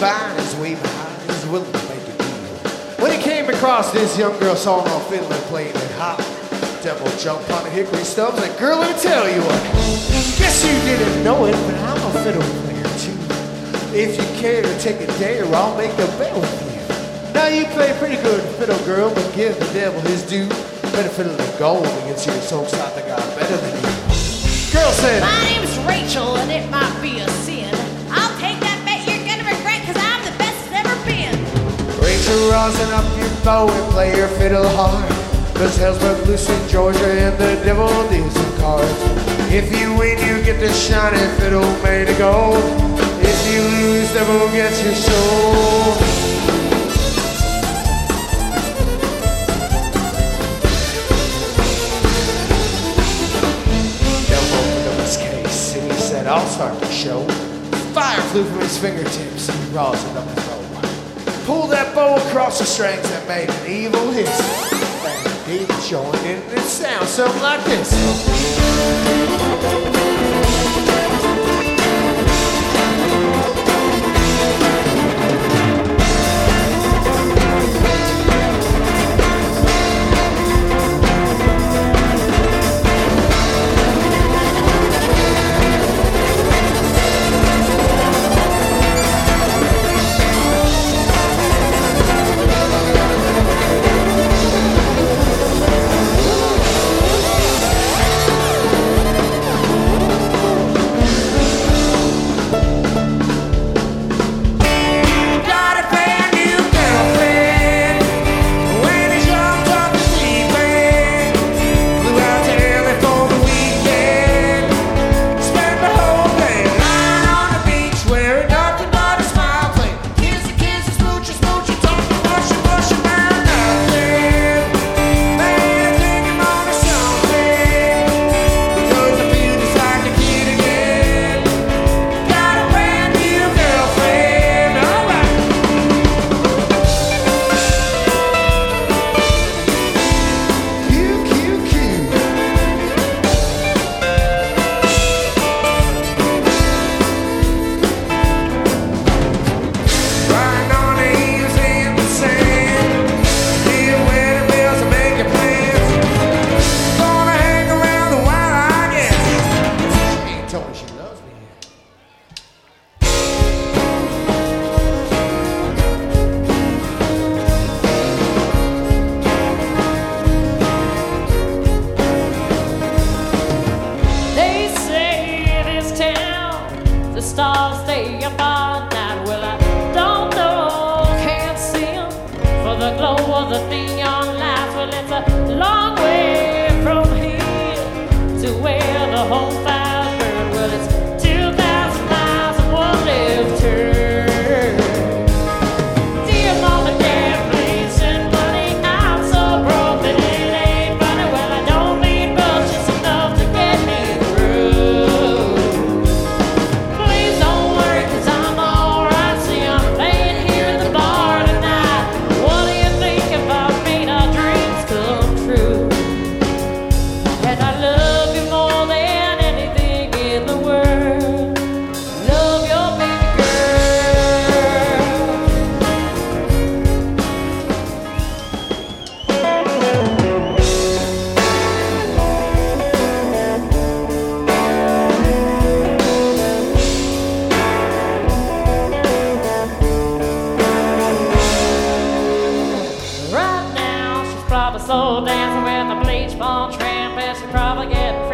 fine, he's way behind, he's willing to make a deal. When he came across this young girl song on fiddle and playing it hot, devil jumped on the hickory stubs like, girl, let me tell you what. Guess you didn't know it, but I'm a fiddle player too. If you care to take a dare, I'll make a bet with you. Now you play pretty good fiddle, girl, but give the devil his due. Better fiddle than gold against your soaks I think I'm better than you. Girl said, my name's Rachel and it might be a sin. I'll take that bet you're gonna regret, cause I'm the best it's ever been. Rachel, rosin up your bow and play your fiddle hard. Cause hell's broke loose in Georgia and the devil deals some cards. If you win, you get the shiny fiddle made of gold. If you lose, devil gets your soul. Devil opened up his case and he said, I'll start the show. Fire flew from his fingertips and he rosined up his bow. Pulled that bow across the strings and made an evil hiss. He joined in and it sounds something like this. Stars stay up all night. Well, I don't know, can't see them for the glow of the neon lights. Well, it's a long way from here to where the home fires burn. Well, it's 2,000 miles and one left turn. Dear mom and dad, please send money. I'm so broke that it ain't funny. Well, I don't need much, just enough to get me through. Probably soul dancing with a bleach blonde tramp, and she's probably getting